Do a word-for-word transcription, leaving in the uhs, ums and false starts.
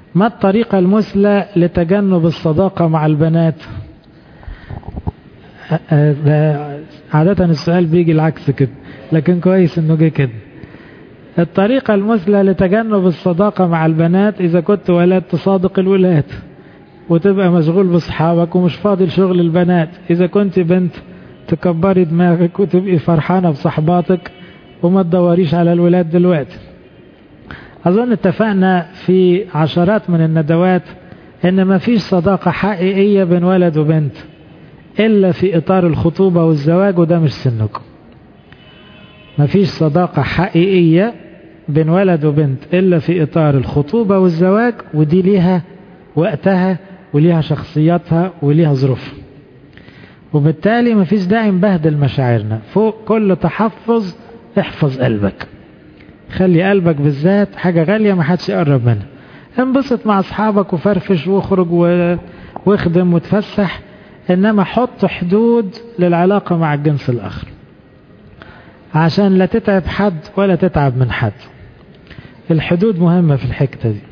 ما الطريقة المثلى لتجنب الصداقة مع البنات؟ عادة السؤال بيجي العكس كده، لكن كويس انه جه كده. الطريقة المثلى لتجنب الصداقة مع البنات، إذا كنت ولد تصادق الولاد وتبقى مشغول بصحابك ومش فاضي لشغل البنات. إذا كنت بنت تكبري دماغك وتبقي فرحانة بصحباتك وما تدوريش على الولاد دلوقتي. أظن اتفقنا في عشرات من الندوات إن ما فيش صداقة حقيقية بين ولد وبنت إلا في إطار الخطوبة والزواج، وده مش سنكم. ما فيش صداقة حقيقية بين ولد وبنت إلا في إطار الخطوبة والزواج، ودي ليها وقتها وليها شخصياتها وليها ظروفها. وبالتالي ما فيش داعي نبهدل مشاعرنا. فوق كل تحفظ احفظ قلبك، خلي قلبك بالذات حاجة غالية ما حدش يقرب منها. انبسط مع أصحابك وفرفش واخرج واخدم وتفسح، إنما حط حدود للعلاقة مع الجنس الآخر عشان لا تتعب حد ولا تتعب من حد. الحدود مهمة في الحكاية دي.